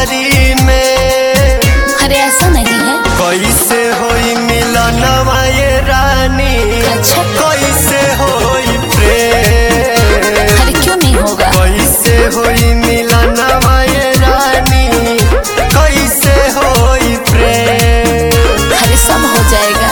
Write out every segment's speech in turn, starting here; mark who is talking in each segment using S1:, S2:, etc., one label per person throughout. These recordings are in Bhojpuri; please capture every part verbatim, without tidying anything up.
S1: सहरी में।
S2: अरे ऐसा नहीं है।
S1: कैसे होई मिलन ये रानी,
S2: अच्छा
S1: कैसे होई प्रेम।
S2: अरे क्यों नहीं होगा।
S1: कैसे होई मिलन ये रानी, कैसे होई प्रेम।
S2: अरे सब हो जाएगा।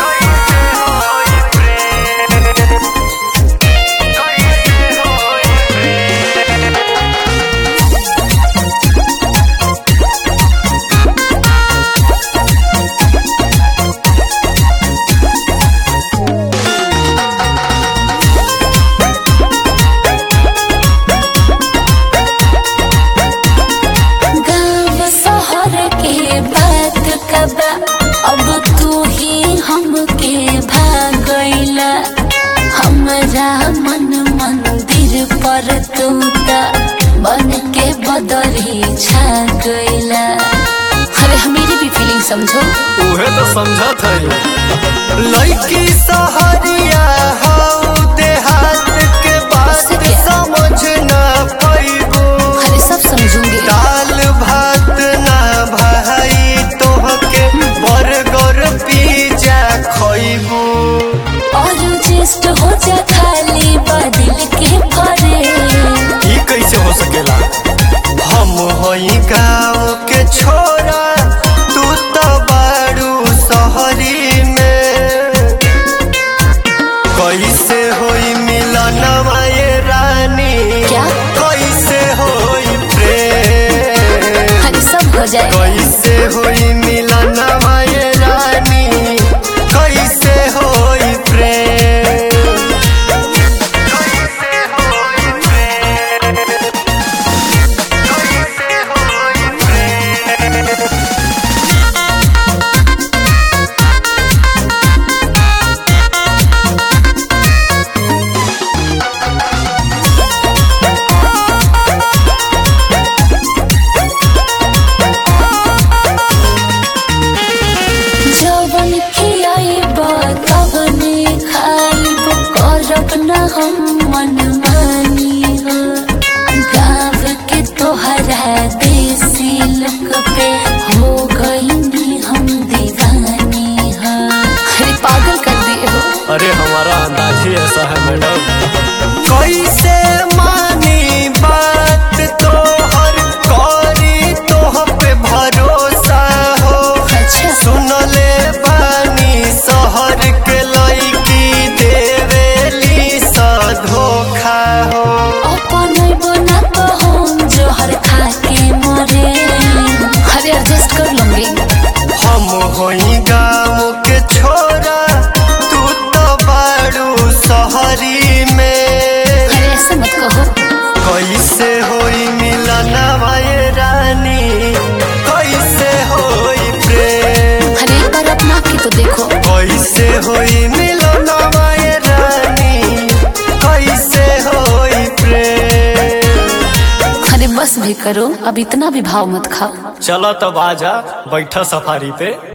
S2: अब तू ही हमके भागैला, हमरा मन मंदिर पर तू बन के बदरी छा गैला। अरे हमेरी भी फीलिंग समझो।
S1: उहे तो समझत है। लड़की सहरिया हाउ देहात के बात समझ ना पाइबो।
S2: अरे सब समझूंगी।
S1: दाल भात ना भाई तोहके बर्गर पिज्जा खइबो।
S2: और जिस्ट हो जा खाली बदिल के परे।
S1: ई कैसे हो सकेला। हम हई गाँव के छोरा, तू तो बारू सहरी में। कैसे होई मिलन ये रानी,
S2: क्या?
S1: कैसे होई प्रेम।
S2: अरे सब हो जाए।
S1: कैसे होई मिलन ये रानी, कैसे होई प्रेम। कैसे होई प्रेम। कैसे होई प्रेम।
S2: जवन खियाइब तवने खाइब, करब न हम मन मानी हो। गाँव के तोहरा देसी लोग पे हो गई हम दीवानी हो। अरे पागल कर दिए हो।
S1: अरे हमारा अंदाज ही ऐसा है मैडम। कैसे मानी बात तोहर, करी तोह पे भरोसा हो।
S2: अच्छा
S1: सुन ले बानी शहर के लड़की देवेली सा धोखा हो।
S2: अपन बना तो हम जोहर खा के मरे। अरे एडजस्ट कर लूंगी।
S1: हम होई गाँव के छोरा, तू तो बारू सहरी में।
S2: अरे ऐसे मत कहो।
S1: कैसे होई मिलन ये रानी, कैसे होई प्रेम।
S2: अरे एक बार अपना के तो देखो।
S1: कैसे होई मिलन ये रानी, कैसे होई प्रेम।
S2: अरे बस भी करो, अब इतना भी भाव मत खाओ।
S1: चलो तब आजा बैठा सफारी पे।